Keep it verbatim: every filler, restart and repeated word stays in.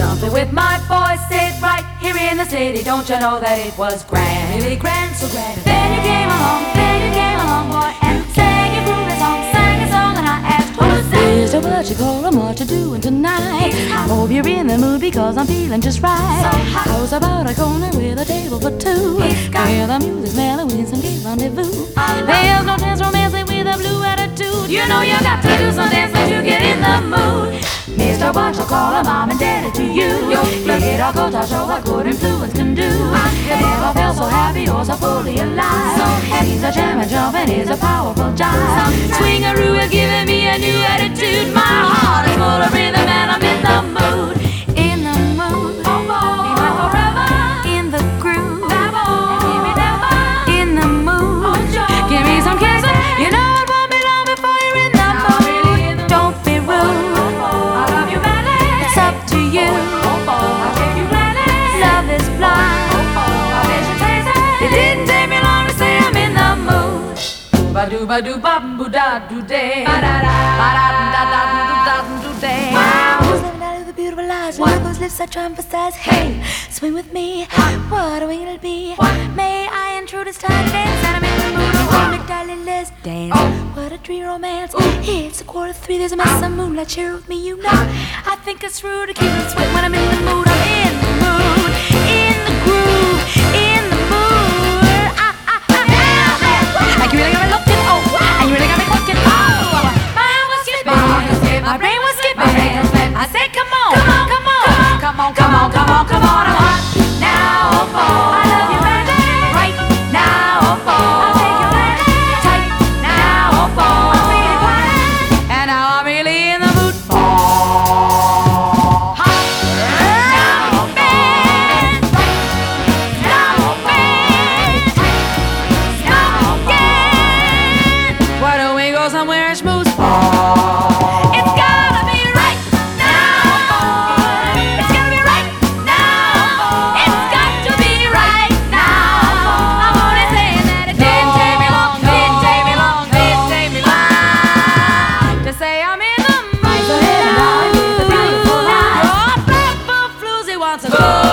Jumping with my boys, sit right here in the city. Don't you know that it was grand, really grand, so grand. Then you came along, then you came along, boy, and sang a groovy song, sang a song, and I asked, who's that? Mister What you call and what you doing tonight? I hope you're in the mood because I'm feeling just right. So hot. How's about a corner with a table for two? Where the music's mellow and some gay rendezvous. There's no dance romancing with a blue attitude. You know you got to do some dancing to get in the mood. Mister What you call a mom and daddy to you. It all goes to show what good influence can do. You never felt so happy or so fully alive. So he's a jamming, jumping, is a powerful jive. Swing-a-roo is giving me a new attitude. My heart is full of rhythm and I'm in the mood. In the mood, Oh, boy. be mine forever. In the groove, in the mood. Give me some kissing. You know it won't be long before you're in the mood. Don't be rude. I love you madly. It's up to you. I'll take you gladly. Love is blind. I bet you taste it. It didn't take me long to say I'm in the mood. Ba do ba do ba boo da do day. Ba da da da da da da do day. Who's living out of the beautiful lives? One of those lips I try to emphasize. Hey, swing with me. What a wing it'll be. May I intrude this time dance? And I'm in the mood. Oh, my darling, let's dance. What a dream romance. It's a quarter to three. There's a mess of moonlight. Share with me, you know. I think it's rude to keep it sweet when I'm in the mood. I'm in the mood. In the groove. In the mood. Ah, ah, ah. Like you really got me looking. Oh, and you really got me cooking. Oh, my heart was skipping. My brain was skipping. I said, come on, come on, come on, come on, come on, come on, come on. I'm hot now, oh, oh. I love you, baby. Right now, oh, oh. I'll take you back. Tight now, oh, oh. I'm feeling fine. And now I'm really in the mood for hot now, man. Now, man. Now, again. Why don't we go somewhere and schmooze? It's gotta be right now. It's gotta be right now. It's got to be right now. I'm only saying that it didn't take me long, didn't take me long, didn't take me long to say I'm in the mood. So heavy now, it's a beautiful life. Your purple floozy wants a good